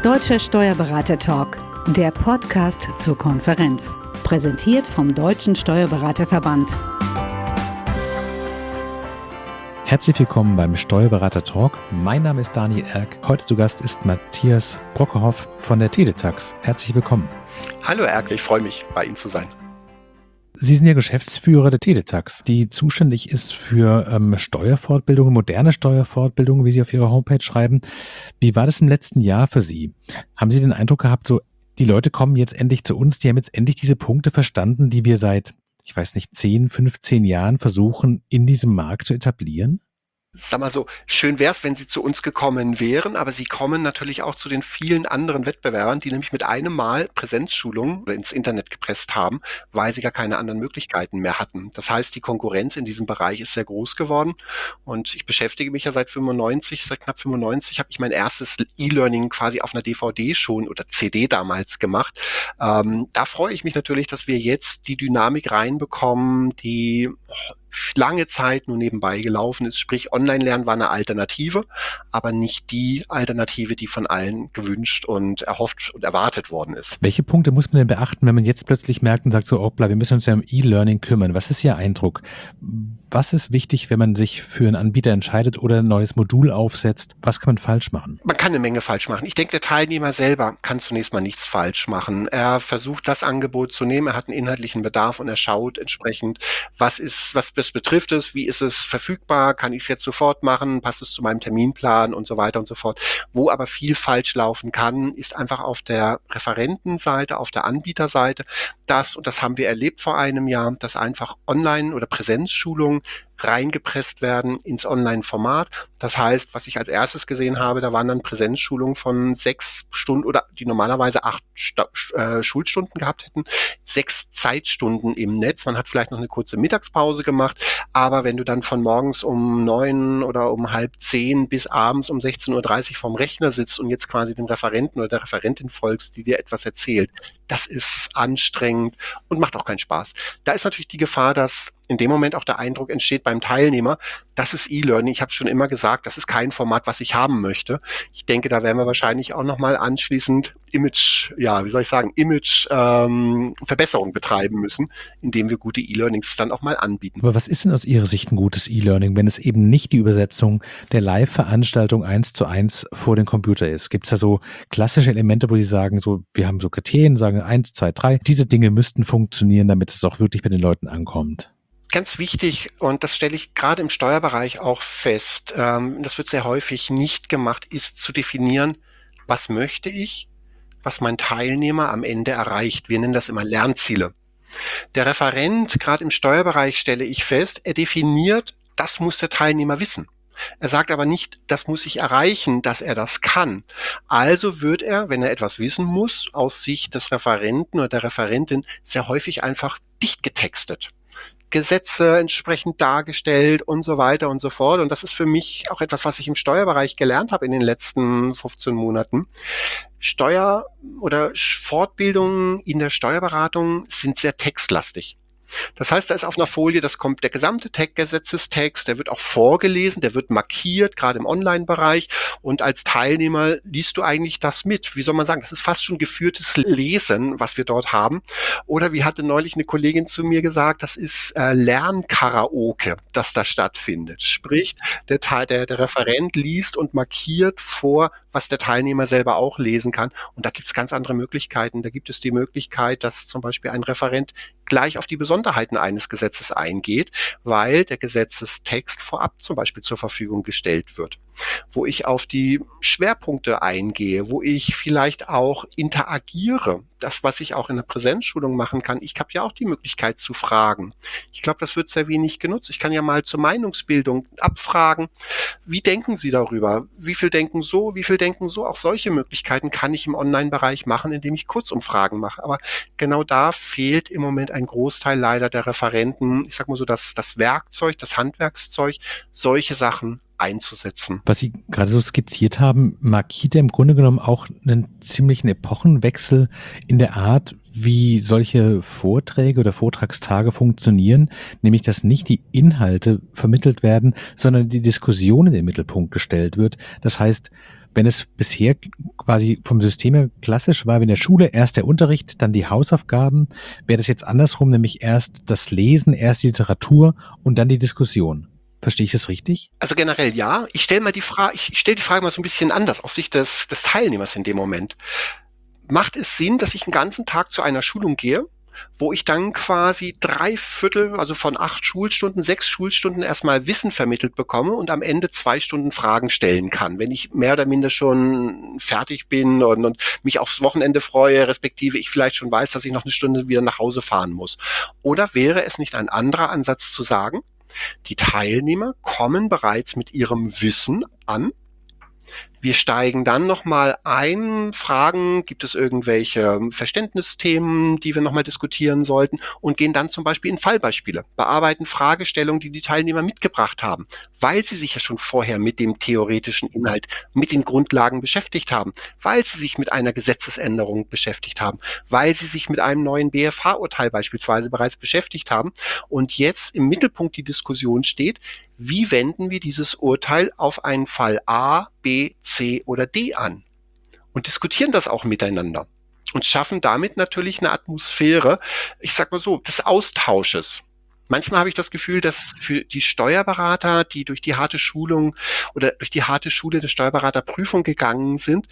Deutscher Steuerberater-Talk, der Podcast zur Konferenz. Präsentiert vom Deutschen Steuerberaterverband. Herzlich willkommen beim Steuerberater-Talk. Mein Name ist Daniel Erck. Heute zu Gast ist Matthias Brockehoff von der TeleTax. Herzlich willkommen. Hallo Erck, ich freue mich, bei Ihnen zu sein. Sie sind ja Geschäftsführer der TeleTax, die zuständig ist für Steuerfortbildungen, moderne Steuerfortbildungen, wie Sie auf Ihrer Homepage schreiben. Wie war das im letzten Jahr für Sie? Haben Sie den Eindruck gehabt, so die Leute kommen jetzt endlich zu uns, die haben jetzt endlich diese Punkte verstanden, die wir seit, 10, 15 Jahren versuchen, in diesem Markt zu etablieren? Sag mal so, schön wäre es, wenn Sie zu uns gekommen wären, aber Sie kommen natürlich auch zu den vielen anderen Wettbewerbern, die nämlich mit einem Mal Präsenzschulungen ins Internet gepresst haben, weil sie gar keine anderen Möglichkeiten mehr hatten. Das heißt, die Konkurrenz in diesem Bereich ist sehr groß geworden und ich beschäftige mich ja seit knapp 95 habe ich mein erstes E-Learning quasi auf einer DVD schon oder CD damals gemacht. Da freue ich mich natürlich, dass wir jetzt die Dynamik reinbekommen, die lange Zeit nur nebenbei gelaufen ist. Sprich, Online-Lernen war eine Alternative, aber nicht die Alternative, die von allen gewünscht und erhofft und erwartet worden ist. Welche Punkte muss man denn beachten, wenn man jetzt plötzlich merkt und sagt so, hoppla, wir müssen uns ja um E-Learning kümmern? Was ist Ihr Eindruck? Was ist wichtig, wenn man sich für einen Anbieter entscheidet oder ein neues Modul aufsetzt? Was kann man falsch machen? Man kann eine Menge falsch machen. Ich denke, der Teilnehmer selber kann zunächst mal nichts falsch machen. Er versucht, das Angebot zu nehmen. Er hat einen inhaltlichen Bedarf und er schaut entsprechend, was betrifft es, wie ist es verfügbar, kann ich es jetzt sofort machen, passt es zu meinem Terminplan und so weiter und so fort. Wo aber viel falsch laufen kann, ist einfach auf der Referentenseite, auf der Anbieterseite, und das haben wir erlebt vor einem Jahr, dass einfach Online- oder Präsenzschulungen reingepresst werden ins Online-Format. Das heißt, was ich als erstes gesehen habe, da waren dann Präsenzschulungen von 6 Stunden oder die normalerweise 8 Schulstunden gehabt hätten, 6 Zeitstunden im Netz. Man hat vielleicht noch eine kurze Mittagspause gemacht, aber wenn du dann von morgens um 9 oder um 9:30 bis abends um 16:30 Uhr vorm Rechner sitzt und jetzt quasi dem Referenten oder der Referentin folgst, die dir etwas erzählt, das ist anstrengend und macht auch keinen Spaß. Da ist natürlich die Gefahr, dass in dem Moment auch der Eindruck entsteht beim Teilnehmer, das ist E-Learning. Ich habe schon immer gesagt, das ist kein Format, was ich haben möchte. Ich denke, da werden wir wahrscheinlich auch nochmal anschließend Verbesserung betreiben müssen, indem wir gute E-Learnings dann auch mal anbieten. Aber was ist denn aus Ihrer Sicht ein gutes E-Learning, wenn es eben nicht die Übersetzung der Live-Veranstaltung 1:1 vor den Computer ist? Gibt es da so klassische Elemente, wo Sie sagen, so, wir haben so Kriterien, sagen 1, 2, 3, diese Dinge müssten funktionieren, damit es auch wirklich bei den Leuten ankommt? Ganz wichtig, und das stelle ich gerade im Steuerbereich auch fest, das wird sehr häufig nicht gemacht, ist zu definieren, was möchte ich, was mein Teilnehmer am Ende erreicht. Wir nennen das immer Lernziele. Der Referent, gerade im Steuerbereich stelle ich fest, er definiert, das muss der Teilnehmer wissen. Er sagt aber nicht, das muss ich erreichen, dass er das kann. Also wird er, wenn er etwas wissen muss, aus Sicht des Referenten oder der Referentin sehr häufig einfach dicht getextet. Gesetze entsprechend dargestellt und so weiter und so fort. Und das ist für mich auch etwas, was ich im Steuerbereich gelernt habe in den letzten 15 Monaten. Steuer- oder Fortbildungen in der Steuerberatung sind sehr textlastig. Das heißt, da ist auf einer Folie, das kommt der gesamte Gesetzestext, der wird auch vorgelesen, der wird markiert, gerade im Online-Bereich. Und als Teilnehmer liest du eigentlich das mit. Wie soll man sagen, das ist fast schon geführtes Lesen, was wir dort haben. Oder wie hatte neulich eine Kollegin zu mir gesagt, das ist Lernkaraoke, das da stattfindet. Sprich, der Referent liest und markiert vor, was der Teilnehmer selber auch lesen kann. Und da gibt es ganz andere Möglichkeiten. Da gibt es die Möglichkeit, dass zum Beispiel ein Referent gleich auf die Besonderheiten eines Gesetzes eingeht, weil der Gesetzestext vorab zum Beispiel zur Verfügung gestellt wird, wo ich auf die Schwerpunkte eingehe, wo ich vielleicht auch interagiere. Das, was ich auch in der Präsenzschulung machen kann. Ich habe ja auch die Möglichkeit zu fragen. Ich glaube, das wird sehr wenig genutzt. Ich kann ja mal zur Meinungsbildung abfragen. Wie denken Sie darüber? Wie viel denken so? Wie viel denken so? Auch solche Möglichkeiten kann ich im Online-Bereich machen, indem ich Kurzumfragen mache. Aber genau da fehlt im Moment ein Großteil leider der Referenten. Ich sag mal so, das Werkzeug, das Handwerkszeug, solche Sachen einzusetzen. Was Sie gerade so skizziert haben, markiert ja im Grunde genommen auch einen ziemlichen Epochenwechsel in der Art, wie solche Vorträge oder Vortragstage funktionieren, nämlich dass nicht die Inhalte vermittelt werden, sondern die Diskussion in den Mittelpunkt gestellt wird. Das heißt, wenn es bisher quasi vom System her klassisch war, wie in der Schule erst der Unterricht, dann die Hausaufgaben. Wäre das jetzt andersrum, nämlich erst das Lesen, erst die Literatur und dann die Diskussion. Verstehe ich das richtig? Also generell ja. Ich stelle die Frage mal so ein bisschen anders aus Sicht des Teilnehmers in dem Moment. Macht es Sinn, dass ich einen ganzen Tag zu einer Schulung gehe, wo ich dann quasi 3/4, also von 8 Schulstunden, 6 Schulstunden erstmal Wissen vermittelt bekomme und am Ende 2 Stunden Fragen stellen kann, wenn ich mehr oder minder schon fertig bin und mich aufs Wochenende freue, respektive ich vielleicht schon weiß, dass ich noch eine Stunde wieder nach Hause fahren muss? Oder wäre es nicht ein anderer Ansatz zu sagen, die Teilnehmer kommen bereits mit ihrem Wissen an. Wir steigen dann nochmal ein, fragen, gibt es irgendwelche Verständnisthemen, die wir nochmal diskutieren sollten und gehen dann zum Beispiel in Fallbeispiele, bearbeiten Fragestellungen, die die Teilnehmer mitgebracht haben, weil sie sich ja schon vorher mit dem theoretischen Inhalt, mit den Grundlagen beschäftigt haben, weil sie sich mit einer Gesetzesänderung beschäftigt haben, weil sie sich mit einem neuen BFH-Urteil beispielsweise bereits beschäftigt haben und jetzt im Mittelpunkt die Diskussion steht, wie wenden wir dieses Urteil auf einen Fall A, B, C oder D an? Und diskutieren das auch miteinander und schaffen damit natürlich eine Atmosphäre, ich sag mal so, des Austausches. Manchmal habe ich das Gefühl, dass für die Steuerberater, die durch die harte Schulung oder durch die harte Schule der Steuerberaterprüfung gegangen sind,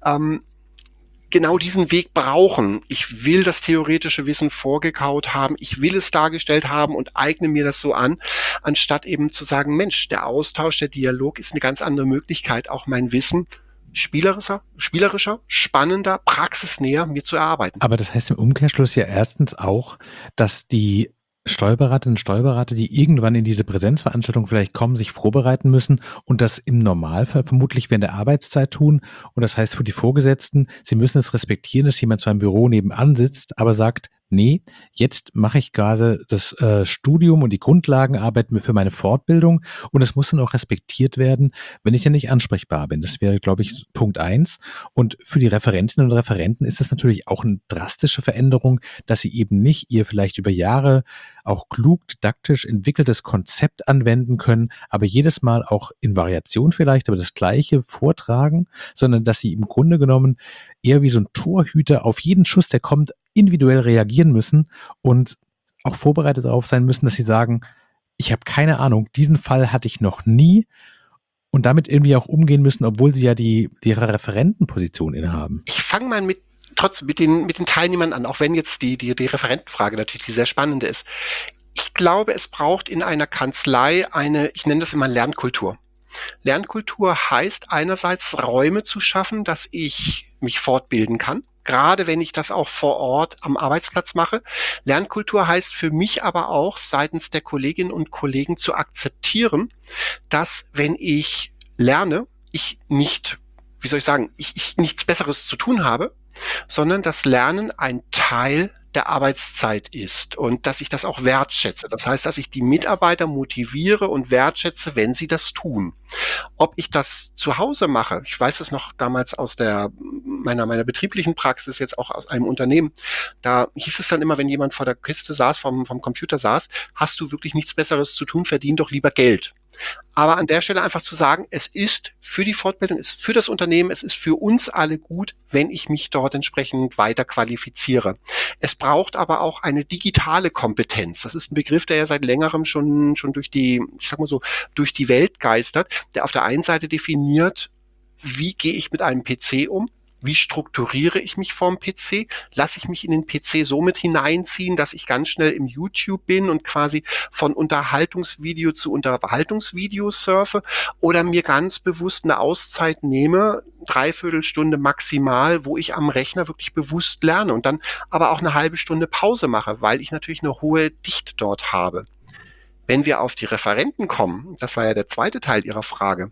genau diesen Weg brauchen. Ich will das theoretische Wissen vorgekaut haben, ich will es dargestellt haben und eigne mir das so an, anstatt eben zu sagen, Mensch, der Austausch, der Dialog ist eine ganz andere Möglichkeit, auch mein Wissen spielerischer, spannender, praxisnäher mir zu erarbeiten. Aber das heißt im Umkehrschluss ja erstens auch, dass die Steuerberaterinnen und Steuerberater, die irgendwann in diese Präsenzveranstaltung vielleicht kommen, sich vorbereiten müssen und das im Normalfall vermutlich während der Arbeitszeit tun. Und das heißt für die Vorgesetzten, sie müssen es respektieren, dass jemand zwar im Büro nebenan sitzt, aber sagt, nee, jetzt mache ich gerade das Studium und die Grundlagenarbeit für meine Fortbildung und es muss dann auch respektiert werden, wenn ich ja nicht ansprechbar bin. Das wäre, glaube ich, Punkt 1. Und für die Referentinnen und Referenten ist das natürlich auch eine drastische Veränderung, dass sie eben nicht ihr vielleicht über Jahre auch klug didaktisch entwickeltes Konzept anwenden können, aber jedes Mal auch in Variation vielleicht, aber das Gleiche vortragen, sondern dass sie im Grunde genommen eher wie so ein Torhüter auf jeden Schuss, der kommt, individuell reagieren müssen und auch vorbereitet darauf sein müssen, dass sie sagen, ich habe keine Ahnung, diesen Fall hatte ich noch nie und damit irgendwie auch umgehen müssen, obwohl sie ja die Referentenposition innehaben. Ich fange mal trotzdem mit den Teilnehmern an, auch wenn jetzt die Referentenfrage natürlich die sehr spannende ist. Ich glaube, es braucht in einer Kanzlei ich nenne das immer Lernkultur. Lernkultur heißt einerseits Räume zu schaffen, dass ich mich fortbilden kann, gerade wenn ich das auch vor Ort am Arbeitsplatz mache. Lernkultur heißt für mich aber auch seitens der Kolleginnen und Kollegen zu akzeptieren, dass wenn ich lerne, ich nicht, wie soll ich sagen, ich nichts Besseres zu tun habe, sondern das Lernen ein Teil der Arbeitszeit ist und dass ich das auch wertschätze. Das heißt, dass ich die Mitarbeiter motiviere und wertschätze, wenn sie das tun. Ob ich das zu Hause mache, ich weiß es noch damals aus meiner betrieblichen Praxis, jetzt auch aus einem Unternehmen, da hieß es dann immer, wenn jemand vor der Kiste saß, vom Computer saß, hast du wirklich nichts Besseres zu tun, verdien doch lieber Geld. Aber an der Stelle einfach zu sagen, es ist für die Fortbildung, es ist für das Unternehmen, es ist für uns alle gut, wenn ich mich dort entsprechend weiter qualifiziere. Es braucht aber auch eine digitale Kompetenz. Das ist ein Begriff, der ja seit längerem schon durch die, ich sag mal so, durch die Welt geistert, der auf der einen Seite definiert, wie gehe ich mit einem PC um? Wie strukturiere ich mich vorm PC? Lasse ich mich in den PC so mit hineinziehen, dass ich ganz schnell im YouTube bin und quasi von Unterhaltungsvideo zu Unterhaltungsvideo surfe oder mir ganz bewusst eine Auszeit nehme, 3/4 Stunde maximal, wo ich am Rechner wirklich bewusst lerne und dann aber auch eine halbe Stunde Pause mache, weil ich natürlich eine hohe Dichte dort habe. Wenn wir auf die Referenten kommen, das war ja der zweite Teil Ihrer Frage,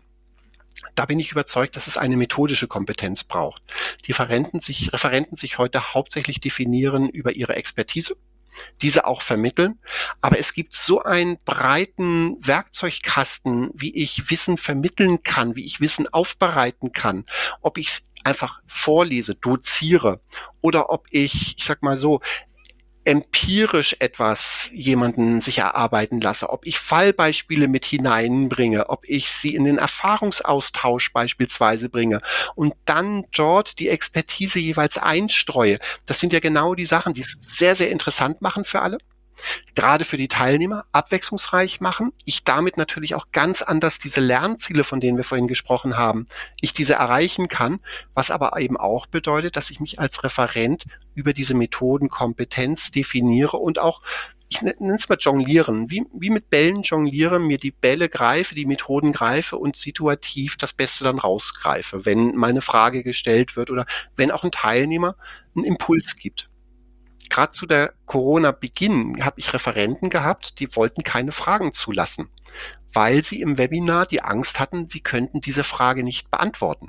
da bin ich überzeugt, dass es eine methodische Kompetenz braucht. Die Referenten sich heute hauptsächlich definieren über ihre Expertise, diese auch vermitteln. Aber es gibt so einen breiten Werkzeugkasten, wie ich Wissen vermitteln kann, wie ich Wissen aufbereiten kann, ob ich es einfach vorlese, doziere oder ob ich sag mal so, empirisch etwas jemanden sich erarbeiten lasse, ob ich Fallbeispiele mit hineinbringe, ob ich sie in den Erfahrungsaustausch beispielsweise bringe und dann dort die Expertise jeweils einstreue. Das sind ja genau die Sachen, die es sehr, sehr interessant machen für alle, gerade für die Teilnehmer, abwechslungsreich machen. Ich damit natürlich auch ganz anders diese Lernziele, von denen wir vorhin gesprochen haben, ich diese erreichen kann, was aber eben auch bedeutet, dass ich mich als Referent über diese Methodenkompetenz definiere und auch, ich nenne es mal jonglieren, wie mit Bällen jongliere, mir die Bälle greife, die Methoden greife und situativ das Beste dann rausgreife, wenn mal eine Frage gestellt wird oder wenn auch ein Teilnehmer einen Impuls gibt. Gerade zu der Corona-Beginn habe ich Referenten gehabt, die wollten keine Fragen zulassen, weil sie im Webinar die Angst hatten, sie könnten diese Frage nicht beantworten.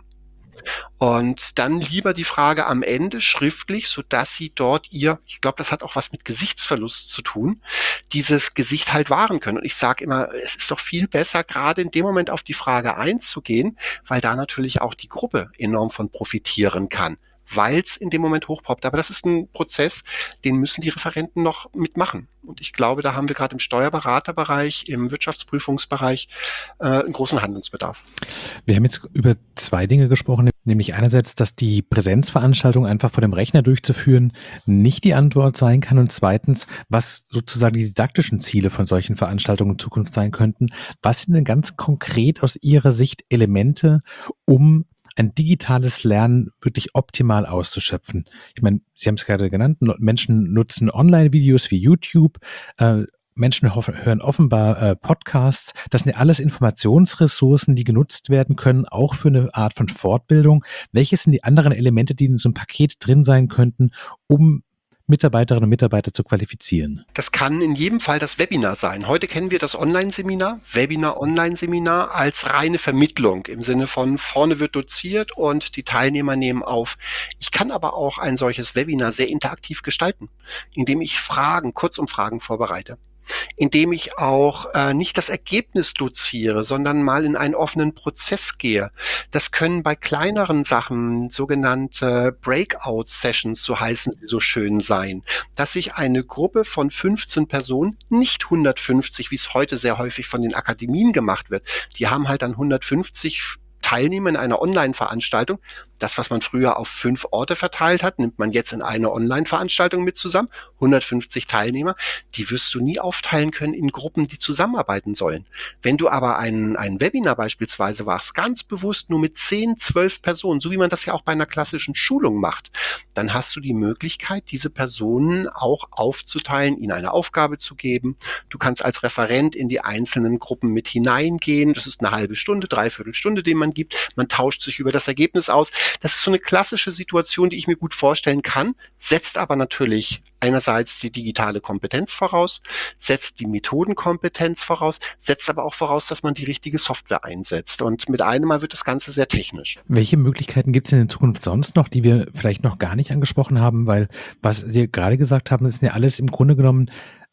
Und dann lieber die Frage am Ende schriftlich, sodass sie dort ich glaube, das hat auch was mit Gesichtsverlust zu tun, dieses Gesicht halt wahren können. Und ich sage immer, es ist doch viel besser, gerade in dem Moment auf die Frage einzugehen, weil da natürlich auch die Gruppe enorm von profitieren kann, weil es in dem Moment hochpoppt. Aber das ist ein Prozess, den müssen die Referenten noch mitmachen. Und ich glaube, da haben wir gerade im Steuerberaterbereich, im Wirtschaftsprüfungsbereich einen großen Handlungsbedarf. Wir haben jetzt über zwei Dinge gesprochen, nämlich einerseits, dass die Präsenzveranstaltung einfach vor dem Rechner durchzuführen nicht die Antwort sein kann und zweitens, was sozusagen die didaktischen Ziele von solchen Veranstaltungen in Zukunft sein könnten. Was sind denn ganz konkret aus Ihrer Sicht Elemente, um ein digitales Lernen wirklich optimal auszuschöpfen? Ich meine, Sie haben es gerade genannt, Menschen nutzen Online-Videos wie YouTube, Menschen hören offenbar Podcasts. Das sind ja alles Informationsressourcen, die genutzt werden können, auch für eine Art von Fortbildung. Welche sind die anderen Elemente, die in so einem Paket drin sein könnten, um Mitarbeiterinnen und Mitarbeiter zu qualifizieren? Das kann in jedem Fall das Webinar sein. Heute kennen wir das Online-Seminar, Webinar-Online-Seminar als reine Vermittlung im Sinne von vorne wird doziert und die Teilnehmer nehmen auf. Ich kann aber auch ein solches Webinar sehr interaktiv gestalten, indem ich Kurzumfragen vorbereite, indem ich auch nicht das Ergebnis doziere, sondern mal in einen offenen Prozess gehe. Das können bei kleineren Sachen sogenannte Breakout-Sessions, so heißen sie so schön, sein, dass sich eine Gruppe von 15 Personen, nicht 150, wie es heute sehr häufig von den Akademien gemacht wird, die haben halt dann 150 Teilnehmer in einer Online-Veranstaltung. Das, was man früher auf 5 Orte verteilt hat, nimmt man jetzt in eine Online-Veranstaltung mit zusammen. 150 Teilnehmer, die wirst du nie aufteilen können in Gruppen, die zusammenarbeiten sollen. Wenn du aber ein Webinar beispielsweise machst, ganz bewusst nur mit 10, 12 Personen, so wie man das ja auch bei einer klassischen Schulung macht, dann hast du die Möglichkeit, diese Personen auch aufzuteilen, ihnen eine Aufgabe zu geben. Du kannst als Referent in die einzelnen Gruppen mit hineingehen. Das ist eine halbe Stunde, dreiviertel Stunde, den man gibt. Man tauscht sich über das Ergebnis aus. Das ist so eine klassische Situation, die ich mir gut vorstellen kann, setzt aber natürlich einerseits die digitale Kompetenz voraus, setzt die Methodenkompetenz voraus, setzt aber auch voraus, dass man die richtige Software einsetzt. Und mit einem Mal wird das Ganze sehr technisch. Welche Möglichkeiten gibt es in Zukunft sonst noch, die wir vielleicht noch gar nicht angesprochen haben? Weil, was Sie gerade gesagt haben, das sind ja alles im Grunde genommen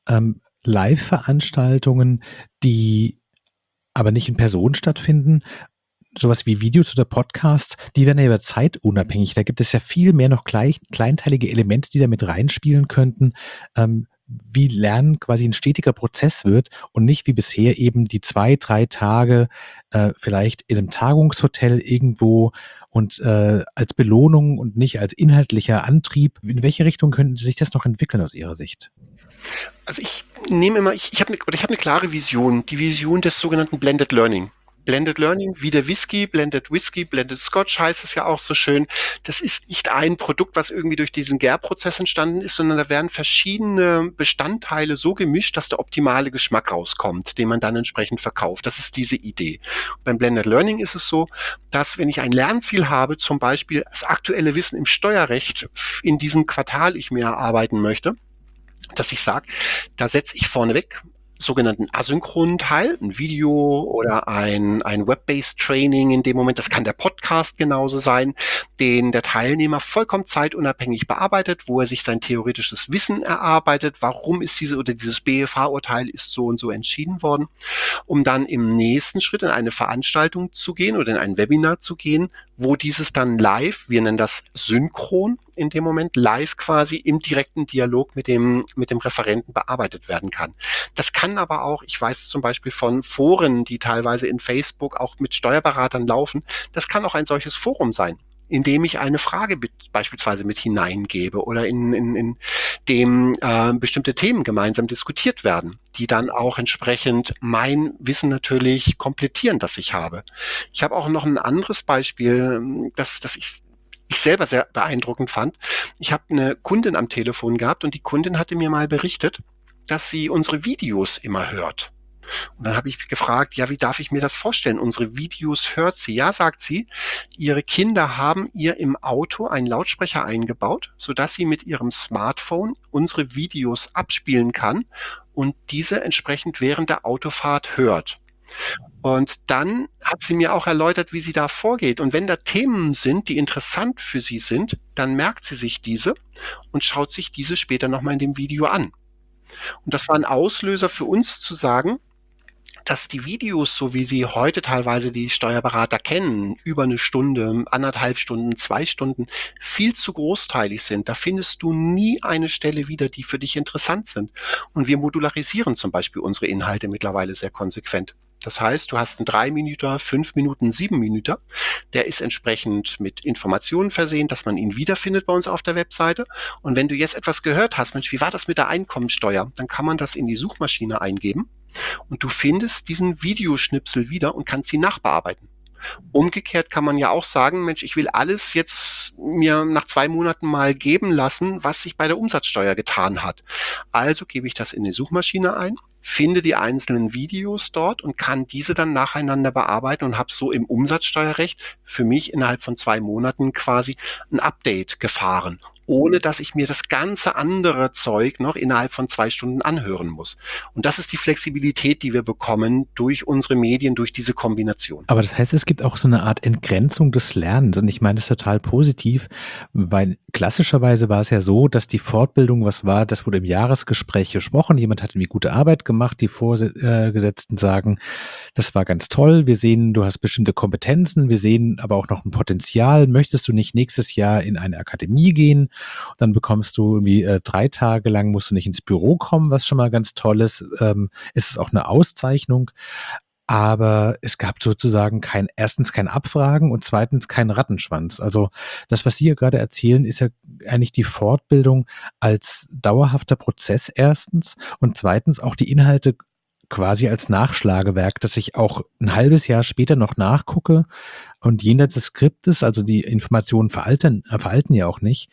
Live-Veranstaltungen, die aber nicht in Person stattfinden. Sowas wie Videos oder Podcasts, die werden ja über Zeit unabhängig. Da gibt es ja viel mehr noch kleinteilige Elemente, die da mit reinspielen könnten, wie Lernen quasi ein stetiger Prozess wird und nicht wie bisher eben die 2, 3 Tage vielleicht in einem Tagungshotel irgendwo und als Belohnung und nicht als inhaltlicher Antrieb. In welche Richtung könnte sich das noch entwickeln aus Ihrer Sicht? Also ich habe eine klare Vision, die Vision des sogenannten Blended Learning. Blended Learning, wie der Whisky, Blended Scotch heißt es ja auch so schön. Das ist nicht ein Produkt, was irgendwie durch diesen Gärprozess entstanden ist, sondern da werden verschiedene Bestandteile so gemischt, dass der optimale Geschmack rauskommt, den man dann entsprechend verkauft. Das ist diese Idee. Beim Blended Learning ist es so, dass wenn ich ein Lernziel habe, zum Beispiel das aktuelle Wissen im Steuerrecht in diesem Quartal ich mir erarbeiten möchte, dass ich sage, da setze ich vorneweg sogenannten asynchronen Teil, ein Video oder ein Web-based Training in dem Moment, das kann der Podcast genauso sein, den der Teilnehmer vollkommen zeitunabhängig bearbeitet, wo er sich sein theoretisches Wissen erarbeitet, warum ist dieses BFH-Urteil ist so und so entschieden worden, um dann im nächsten Schritt in eine Veranstaltung zu gehen oder in ein Webinar zu gehen, wo dieses dann live, wir nennen das synchron in dem Moment, live quasi im direkten Dialog mit dem Referenten bearbeitet werden kann. Das kann aber auch, ich weiß zum Beispiel von Foren, die teilweise in Facebook auch mit Steuerberatern laufen, das kann auch ein solches Forum sein, in dem ich eine Frage beispielsweise mit hineingebe oder in dem bestimmte Themen gemeinsam diskutiert werden, die dann auch entsprechend mein Wissen natürlich komplettieren, das ich habe. Ich habe auch noch ein anderes Beispiel, das ich selber sehr beeindruckend fand. Ich habe eine Kundin am Telefon gehabt und die Kundin hatte mir mal berichtet, dass sie unsere Videos immer hört. Und dann habe ich gefragt, ja, wie darf ich mir das vorstellen? Unsere Videos hört sie. Ja, sagt sie, ihre Kinder haben ihr im Auto einen Lautsprecher eingebaut, sodass sie mit ihrem Smartphone unsere Videos abspielen kann und diese entsprechend während der Autofahrt hört. Und dann hat sie mir auch erläutert, wie sie da vorgeht. Und wenn da Themen sind, die interessant für sie sind, dann merkt sie sich diese und schaut sich diese später nochmal in dem Video an. Und das war ein Auslöser für uns zu sagen, dass die Videos, so wie sie heute teilweise die Steuerberater kennen, über eine Stunde, 1,5 Stunden, 2 Stunden, viel zu großteilig sind. Da findest du nie eine Stelle wieder, die für dich interessant sind. Und wir modularisieren zum Beispiel unsere Inhalte mittlerweile sehr konsequent. Das heißt, du hast einen 3-Minüter, 5 Minuten, 7-Minüter. Der ist entsprechend mit Informationen versehen, dass man ihn wiederfindet bei uns auf der Webseite. Und wenn du jetzt etwas gehört hast, Mensch, wie war das mit der Einkommensteuer? Dann kann man das in die Suchmaschine eingeben und du findest diesen Videoschnipsel wieder und kannst ihn nachbearbeiten. Umgekehrt kann man ja auch sagen, Mensch, ich will alles jetzt mir nach 2 Monaten mal geben lassen, was sich bei der Umsatzsteuer getan hat. Also gebe ich das in die Suchmaschine ein, finde die einzelnen Videos dort und kann diese dann nacheinander bearbeiten und habe so im Umsatzsteuerrecht für mich innerhalb von 2 Monaten quasi ein Update gefahren, ohne dass ich mir das ganze andere Zeug noch innerhalb von 2 Stunden anhören muss. Und das ist die Flexibilität, die wir bekommen durch unsere Medien, durch diese Kombination. Aber das heißt, es gibt auch so eine Art Entgrenzung des Lernens und ich meine das total positiv, weil klassischerweise war es ja so, dass die Fortbildung was war, das wurde im Jahresgespräch gesprochen, jemand hat irgendwie gute Arbeit gemacht, die Vorgesetzten sagen, das war ganz toll, wir sehen, du hast bestimmte Kompetenzen, wir sehen aber auch noch ein Potenzial, möchtest du nicht nächstes Jahr in eine Akademie gehen? Dann bekommst du irgendwie 3 Tage lang, musst du nicht ins Büro kommen, was schon mal ganz toll ist. Es ist auch eine Auszeichnung, aber es gab sozusagen erstens kein Abfragen und zweitens keinen Rattenschwanz. Also das, was Sie hier gerade erzählen, ist ja eigentlich die Fortbildung als dauerhafter Prozess erstens und zweitens auch die Inhalte quasi als Nachschlagewerk, dass ich auch ein halbes Jahr später noch nachgucke und jenseits des Skriptes, also die Informationen veralten ja auch nicht.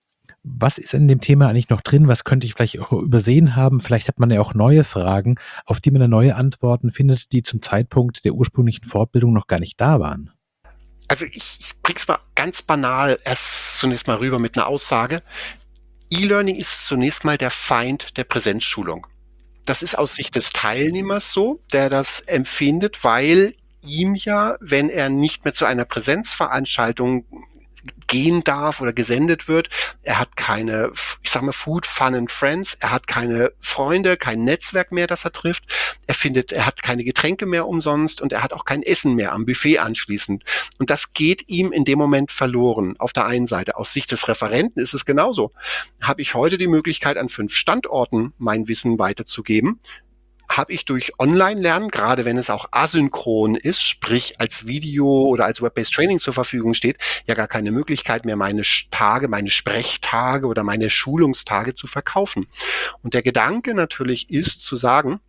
Was ist in dem Thema eigentlich noch drin? Was könnte ich vielleicht auch übersehen haben? Vielleicht hat man ja auch neue Fragen, auf die man dann neue Antworten findet, die zum Zeitpunkt der ursprünglichen Fortbildung noch gar nicht da waren. Also ich bring's mal ganz banal erst zunächst mal rüber mit einer Aussage. E-Learning ist zunächst mal der Feind der Präsenzschulung. Das ist aus Sicht des Teilnehmers so, der das empfindet, weil ihm ja, wenn er nicht mehr zu einer Präsenzveranstaltung gehen darf oder gesendet wird. Er hat keine, ich sag mal, Food, Fun and Friends. Er hat keine Freunde, kein Netzwerk mehr, das er trifft. Er hat keine Getränke mehr umsonst und er hat auch kein Essen mehr am Buffet anschließend. Und das geht ihm in dem Moment verloren. Auf der einen Seite. Aus Sicht des Referenten ist es genauso. Habe ich heute die Möglichkeit, an 5 Standorten mein Wissen weiterzugeben, habe ich durch Online-Lernen, gerade wenn es auch asynchron ist, sprich als Video oder als Web-based Training zur Verfügung steht, ja gar keine Möglichkeit mehr, meine Sprechtage oder meine Schulungstage zu verkaufen. Und der Gedanke natürlich ist zu sagen,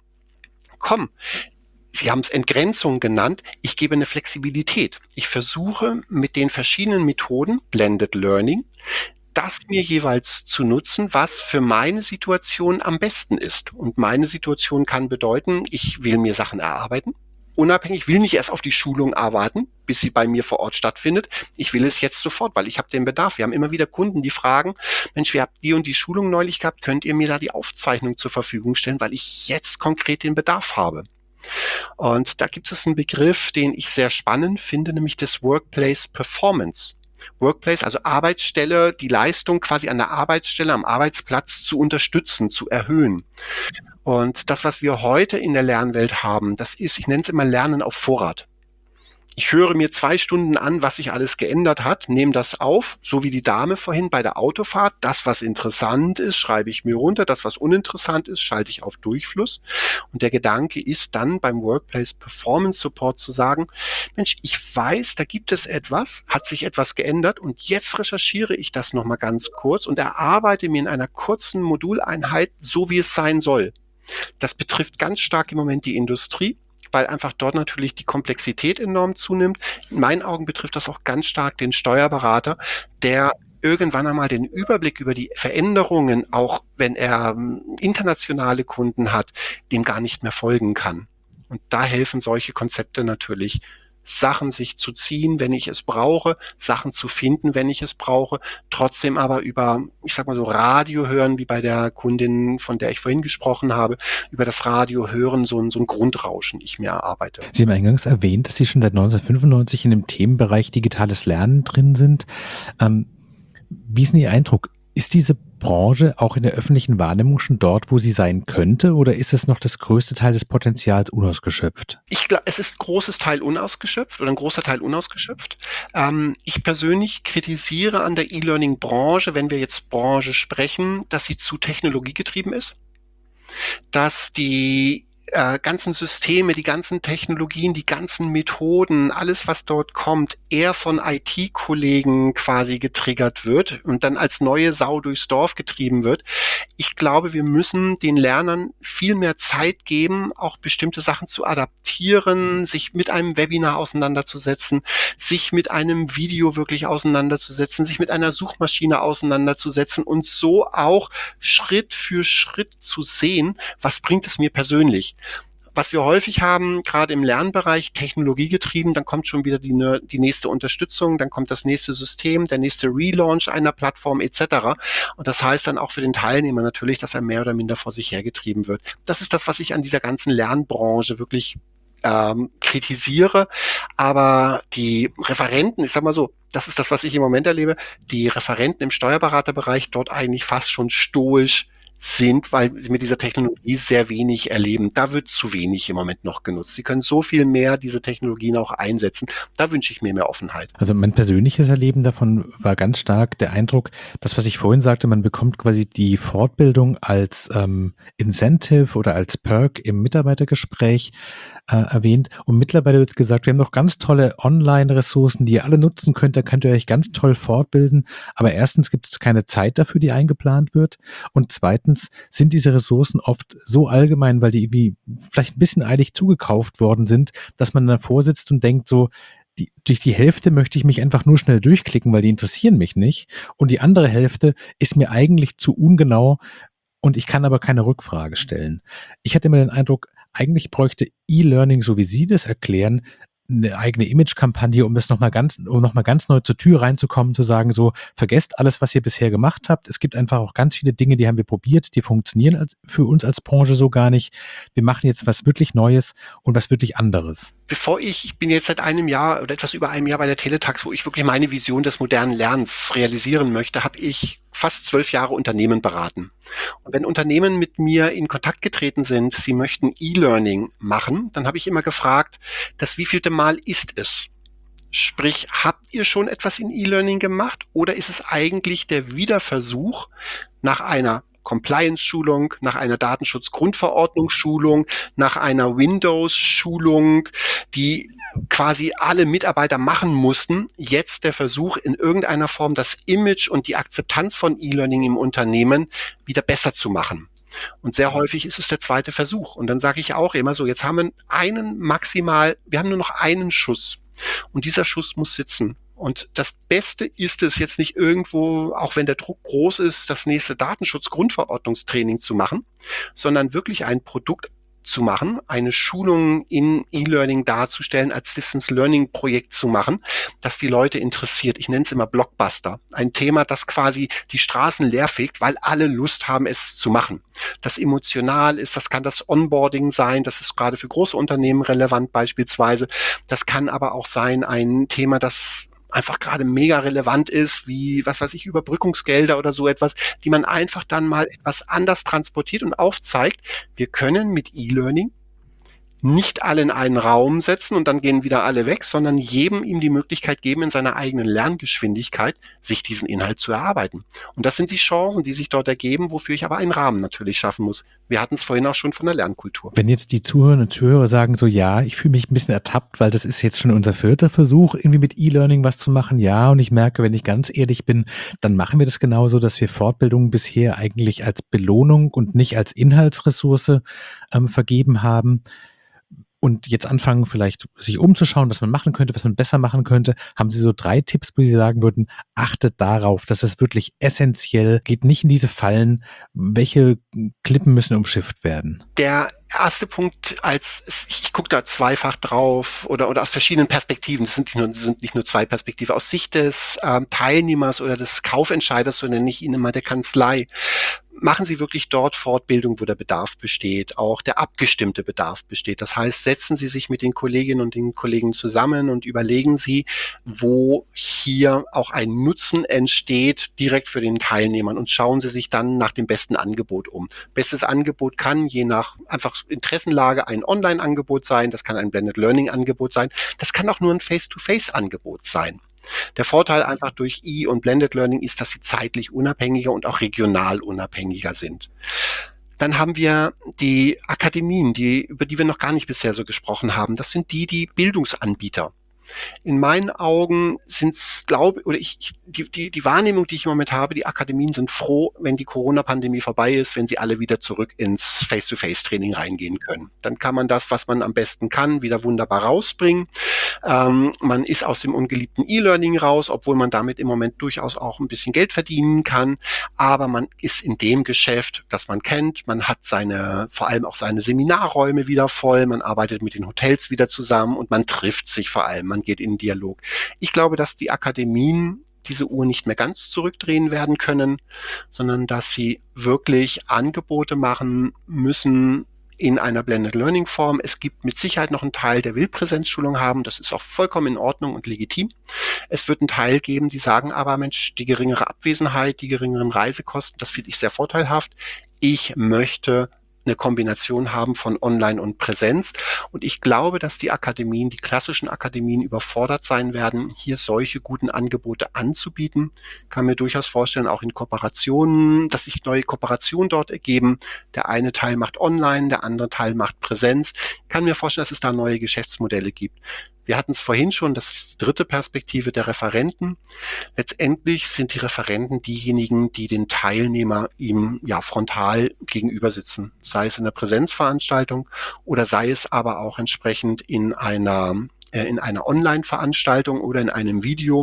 komm, Sie haben es Entgrenzung genannt, ich gebe eine Flexibilität. Ich versuche mit den verschiedenen Methoden, Blended Learning, das mir jeweils zu nutzen, was für meine Situation am besten ist. Und meine Situation kann bedeuten, ich will mir Sachen erarbeiten. Unabhängig, will nicht erst auf die Schulung arbeiten, bis sie bei mir vor Ort stattfindet. Ich will es jetzt sofort, weil ich habe den Bedarf. Wir haben immer wieder Kunden, die fragen, Mensch, wir haben die und die Schulung neulich gehabt, könnt ihr mir da die Aufzeichnung zur Verfügung stellen, weil ich jetzt konkret den Bedarf habe. Und da gibt es einen Begriff, den ich sehr spannend finde, nämlich das Workplace Performance. Workplace, also Arbeitsstelle, die Leistung quasi an der Arbeitsstelle, am Arbeitsplatz zu unterstützen, zu erhöhen. Und das, was wir heute in der Lernwelt haben, das ist, ich nenne es immer Lernen auf Vorrat. Ich höre mir 2 Stunden an, was sich alles geändert hat, nehme das auf, so wie die Dame vorhin bei der Autofahrt. Das, was interessant ist, schreibe ich mir runter. Das, was uninteressant ist, schalte ich auf Durchfluss. Und der Gedanke ist dann beim Workplace Performance Support zu sagen, Mensch, ich weiß, da gibt es etwas, hat sich etwas geändert und jetzt recherchiere ich das nochmal ganz kurz und erarbeite mir in einer kurzen Moduleinheit, so wie es sein soll. Das betrifft ganz stark im Moment die Industrie, weil einfach dort natürlich die Komplexität enorm zunimmt. In meinen Augen betrifft das auch ganz stark den Steuerberater, der irgendwann einmal den Überblick über die Veränderungen, auch wenn er internationale Kunden hat, dem gar nicht mehr folgen kann. Und da helfen solche Konzepte natürlich, Sachen sich zu ziehen, wenn ich es brauche, Sachen zu finden, wenn ich es brauche, trotzdem aber über, ich sag mal so, Radio hören, wie bei der Kundin, von der ich vorhin gesprochen habe, über das Radio hören, so ein Grundrauschen ich mir erarbeite. Sie haben eingangs erwähnt, dass Sie schon seit 1995 in dem Themenbereich digitales Lernen drin sind. Wie ist denn Ihr Eindruck? Ist diese Branche auch in der öffentlichen Wahrnehmung schon dort, wo sie sein könnte, oder ist es noch das größte Teil des Potenzials unausgeschöpft? Ich glaube, es ist ein großer Teil unausgeschöpft. Ich persönlich kritisiere an der E-Learning-Branche, wenn wir jetzt Branche sprechen, dass sie zu technologiegetrieben ist, dass die ganzen Systeme, die ganzen Technologien, die ganzen Methoden, alles, was dort kommt, eher von IT-Kollegen quasi getriggert wird und dann als neue Sau durchs Dorf getrieben wird. Ich glaube, wir müssen den Lernern viel mehr Zeit geben, auch bestimmte Sachen zu adaptieren, sich mit einem Webinar auseinanderzusetzen, sich mit einem Video wirklich auseinanderzusetzen, sich mit einer Suchmaschine auseinanderzusetzen und so auch Schritt für Schritt zu sehen, was bringt es mir persönlich. Was wir häufig haben, gerade im Lernbereich, technologiegetrieben, dann kommt schon wieder die nächste Unterstützung, dann kommt das nächste System, der nächste Relaunch einer Plattform etc. Und das heißt dann auch für den Teilnehmer natürlich, dass er mehr oder minder vor sich hergetrieben wird. Das ist das, was ich an dieser ganzen Lernbranche wirklich kritisiere. Aber die Referenten, ich sag mal so, das ist das, was ich im Moment erlebe, die Referenten im Steuerberaterbereich dort eigentlich fast schon stoisch sind, weil sie mit dieser Technologie sehr wenig erleben. Da wird zu wenig im Moment noch genutzt. Sie können so viel mehr diese Technologien auch einsetzen. Da wünsche ich mir mehr Offenheit. Also mein persönliches Erleben davon war ganz stark der Eindruck, das, was ich vorhin sagte, man bekommt quasi die Fortbildung als Incentive oder als Perk im Mitarbeitergespräch erwähnt. Und mittlerweile wird gesagt, wir haben noch ganz tolle Online-Ressourcen, die ihr alle nutzen könnt. Da könnt ihr euch ganz toll fortbilden. Aber erstens gibt es keine Zeit dafür, die eingeplant wird. Und zweitens sind diese Ressourcen oft so allgemein, weil die irgendwie vielleicht ein bisschen eilig zugekauft worden sind, dass man davor sitzt und denkt so, durch die Hälfte möchte ich mich einfach nur schnell durchklicken, weil die interessieren mich nicht. Und die andere Hälfte ist mir eigentlich zu ungenau und ich kann aber keine Rückfrage stellen. Ich hatte immer den Eindruck, eigentlich bräuchte E-Learning, so wie Sie das erklären, eine eigene Image-Kampagne, um noch mal ganz neu zur Tür reinzukommen, zu sagen, so, vergesst alles, was ihr bisher gemacht habt. Es gibt einfach auch ganz viele Dinge, die haben wir probiert, die funktionieren für uns als Branche so gar nicht. Wir machen jetzt was wirklich Neues und was wirklich anderes. Ich bin jetzt seit einem Jahr oder etwas über einem Jahr bei der Teletax, wo ich wirklich meine Vision des modernen Lernens realisieren möchte, habe ich fast 12 Jahre Unternehmen beraten. Und wenn Unternehmen mit mir in Kontakt getreten sind, sie möchten E-Learning machen, dann habe ich immer gefragt, das wievielte Mal ist es? Sprich, habt ihr schon etwas in E-Learning gemacht oder ist es eigentlich der Wiederversuch nach einer Compliance-Schulung, nach einer Datenschutzgrundverordnungsschulung, nach einer Windows-Schulung, die quasi alle Mitarbeiter machen mussten, jetzt der Versuch, in irgendeiner Form das Image und die Akzeptanz von E-Learning im Unternehmen wieder besser zu machen. Und sehr häufig ist es der zweite Versuch. Und dann sage ich auch immer so, jetzt haben wir wir haben nur noch einen Schuss. Und dieser Schuss muss sitzen. Und das Beste ist es jetzt nicht irgendwo, auch wenn der Druck groß ist, das nächste Datenschutzgrundverordnungstraining zu machen, sondern wirklich ein Produkt zu machen, eine Schulung in E-Learning darzustellen, als Distance-Learning-Projekt zu machen, das die Leute interessiert. Ich nenne es immer Blockbuster. Ein Thema, das quasi die Straßen leerfegt, weil alle Lust haben, es zu machen. Das emotional ist, das kann das Onboarding sein, das ist gerade für große Unternehmen relevant beispielsweise. Das kann aber auch sein ein Thema, das einfach gerade mega relevant ist, wie, was weiß ich, Überbrückungsgelder oder so etwas, die man einfach dann mal etwas anders transportiert und aufzeigt. Wir können mit E-Learning nicht alle in einen Raum setzen und dann gehen wieder alle weg, sondern jedem ihm die Möglichkeit geben, in seiner eigenen Lerngeschwindigkeit sich diesen Inhalt zu erarbeiten. Und das sind die Chancen, die sich dort ergeben, wofür ich aber einen Rahmen natürlich schaffen muss. Wir hatten es vorhin auch schon von der Lernkultur. Wenn jetzt die Zuhörerinnen und Zuhörer sagen so, ja, ich fühle mich ein bisschen ertappt, weil das ist jetzt schon unser 4. Versuch, irgendwie mit E-Learning was zu machen. Ja, und ich merke, wenn ich ganz ehrlich bin, dann machen wir das genauso, dass wir Fortbildungen bisher eigentlich als Belohnung und nicht als Inhaltsressource vergeben haben. Und jetzt anfangen, vielleicht sich umzuschauen, was man machen könnte, was man besser machen könnte. Haben Sie so 3 Tipps, wo Sie sagen würden, achtet darauf, das ist wirklich essentiell, geht nicht in diese Fallen. Welche Klippen müssen umschifft werden? Der erste Punkt, ich gucke da zweifach drauf oder aus verschiedenen Perspektiven. Das sind nicht nur 2 Perspektiven. Aus Sicht des Teilnehmers oder des Kaufentscheiders, so nenne ich ihn immer, der Kanzlei. Machen Sie wirklich dort Fortbildung, wo der Bedarf besteht, auch der abgestimmte Bedarf besteht. Das heißt, setzen Sie sich mit den Kolleginnen und den Kollegen zusammen und überlegen Sie, wo hier auch ein Nutzen entsteht, direkt für den Teilnehmern, und schauen Sie sich dann nach dem besten Angebot um. Bestes Angebot kann je nach einfach Interessenlage ein Online-Angebot sein, das kann ein Blended Learning-Angebot sein, das kann auch nur ein Face-to-Face-Angebot sein. Der Vorteil einfach durch und Blended Learning ist, dass sie zeitlich unabhängiger und auch regional unabhängiger sind. Dann haben wir die Akademien, über die wir noch gar nicht bisher so gesprochen haben. Das sind die Bildungsanbieter. In meinen Augen sind es, die Wahrnehmung, die ich im Moment habe, die Akademien sind froh, wenn die Corona-Pandemie vorbei ist, wenn sie alle wieder zurück ins Face-to-Face-Training reingehen können. Dann kann man das, was man am besten kann, wieder wunderbar rausbringen. Man ist aus dem ungeliebten E-Learning raus, obwohl man damit im Moment durchaus auch ein bisschen Geld verdienen kann. Aber man ist in dem Geschäft, das man kennt. Man hat vor allem auch seine Seminarräume wieder voll. Man arbeitet mit den Hotels wieder zusammen und man trifft sich vor allem. Man geht in den Dialog. Ich glaube, dass die Akademien diese Uhr nicht mehr ganz zurückdrehen werden können, sondern dass sie wirklich Angebote machen müssen in einer Blended Learning Form. Es gibt mit Sicherheit noch einen Teil, der will Präsenzschulung haben. Das ist auch vollkommen in Ordnung und legitim. Es wird einen Teil geben, die sagen aber, Mensch, die geringere Abwesenheit, die geringeren Reisekosten, das finde ich sehr vorteilhaft. Ich möchte eine Kombination haben von Online und Präsenz. Und ich glaube, dass die klassischen Akademien überfordert sein werden, hier solche guten Angebote anzubieten. Kann mir durchaus vorstellen, auch in Kooperationen, dass sich neue Kooperationen dort ergeben. Der eine Teil macht Online, der andere Teil macht Präsenz. Kann mir vorstellen, dass es da neue Geschäftsmodelle gibt. Wir hatten es vorhin schon, das ist die 3. Perspektive der Referenten. Letztendlich sind die Referenten diejenigen, die den Teilnehmer ihm frontal gegenüber sitzen. Sei es in einer Präsenzveranstaltung oder sei es aber auch entsprechend in einer Online-Veranstaltung oder in einem Video.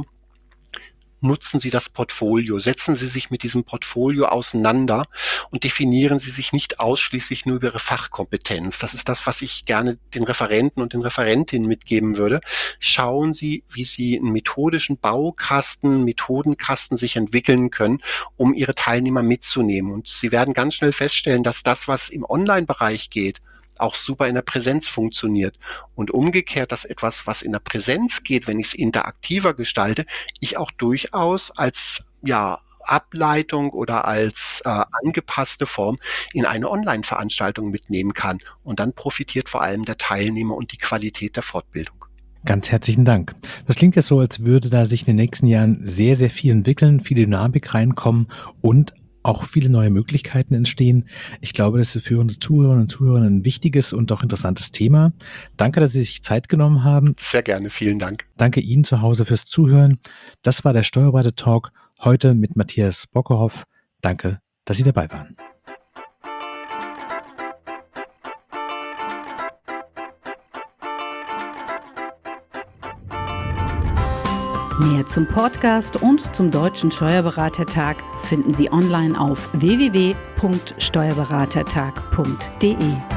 Nutzen Sie das Portfolio, setzen Sie sich mit diesem Portfolio auseinander und definieren Sie sich nicht ausschließlich nur über Ihre Fachkompetenz. Das ist das, was ich gerne den Referenten und den Referentinnen mitgeben würde. Schauen Sie, wie Sie einen methodischen Methodenkasten sich entwickeln können, um Ihre Teilnehmer mitzunehmen. Und Sie werden ganz schnell feststellen, dass das, was im Online-Bereich geht, auch super in der Präsenz funktioniert. Und umgekehrt, dass etwas, was in der Präsenz geht, wenn ich es interaktiver gestalte, ich auch durchaus als Ableitung oder als angepasste Form in eine Online-Veranstaltung mitnehmen kann. Und dann profitiert vor allem der Teilnehmer und die Qualität der Fortbildung. Ganz herzlichen Dank. Das klingt ja so, als würde da sich in den nächsten Jahren sehr, sehr viel entwickeln, viel Dynamik reinkommen und auch viele neue Möglichkeiten entstehen. Ich glaube, das ist für unsere Zuhörerinnen und Zuhörer ein wichtiges und auch interessantes Thema. Danke, dass Sie sich Zeit genommen haben. Sehr gerne, vielen Dank. Danke Ihnen zu Hause fürs Zuhören. Das war der Steuerberater-Talk, heute mit Matthias Bockerhoff. Danke, dass Sie dabei waren. Mehr zum Podcast und zum Deutschen Steuerberatertag finden Sie online auf www.steuerberatertag.de.